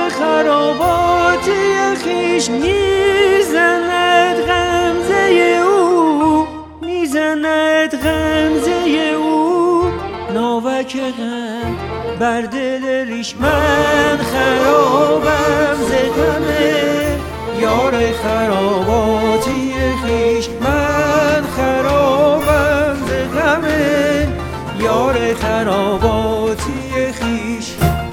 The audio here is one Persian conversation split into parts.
خراباتی خویش میزند غمزه او، میزند غمزه او، ناوک غم بر دل ریش. من خرابم ز غم یار خراباتی خویش، من خرابم ز غم یار خراباتی خویش.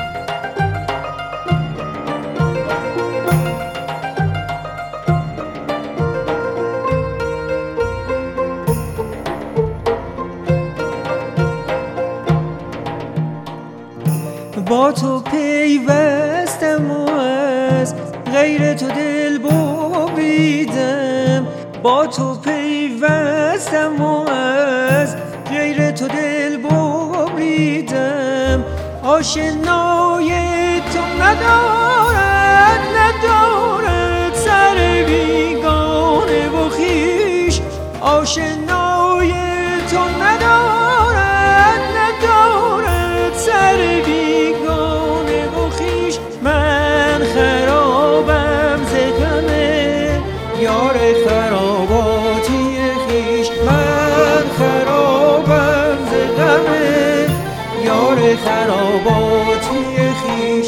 با تو پیوستم و از غیر تو دل بریدم، با تو پیوستم و از غیر تو دل بریدم. آشنای تو ندارد ندارد سر بیگانه و خویش، آشنای تو ندارد ندارد سر بیگانه و خویش. من خرابم ز غم یار خراباتی خویش، من خرابم ز غم یار خراباتی خویش.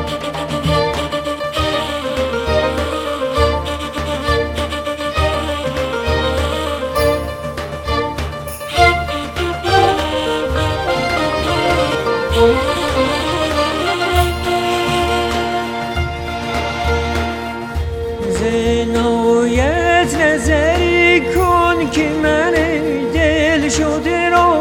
زنایت نظری کن که من دل شده را،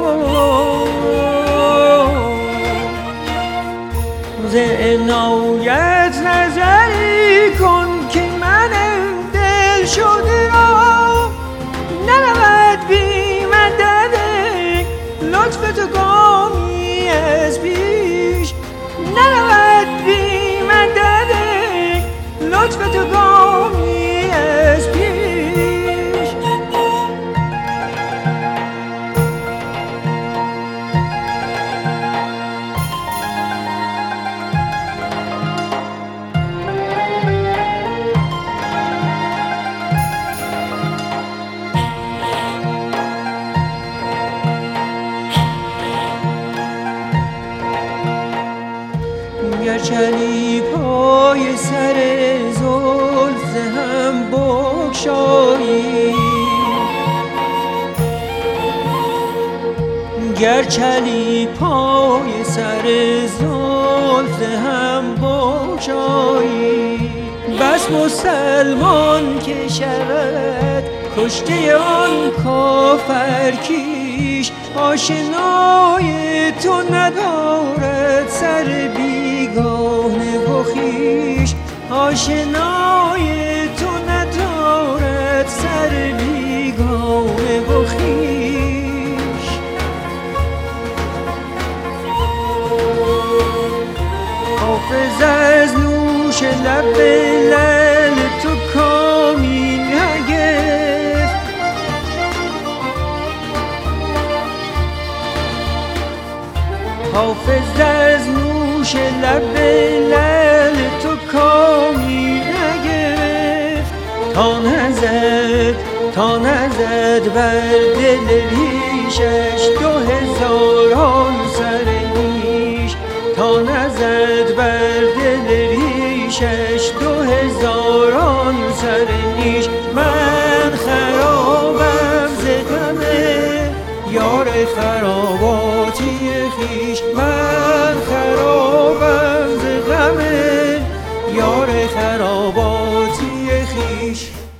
زنایت نظری کن که من دل شده را. نرود بی مدد لطف تو گامی از پیش، نرود بی مدد لطف تو گامی از پیش. گر چلی پای سر زلف هم بگشایی، گر چلی پای سر زلف هم بگشایی. بس مسلمان که شود کشته آن کافر کیش، آشنای تو ندارد سر بیگانه و خویش، آشنای تو ندارد سر بیگانه و خویش. حافظ از نوش لب لعل تو کامی نگرفت، حافظ از نوش لب لعل تو کامی نگرفت. تا نزد بر دل ریشش 2000 سر نیش، تا نزد بر دل ریشش 2000 سر نیش. من خرابم ز غم یار خراباتی خویش، من خرابم ز غم یار خراباتی خویش.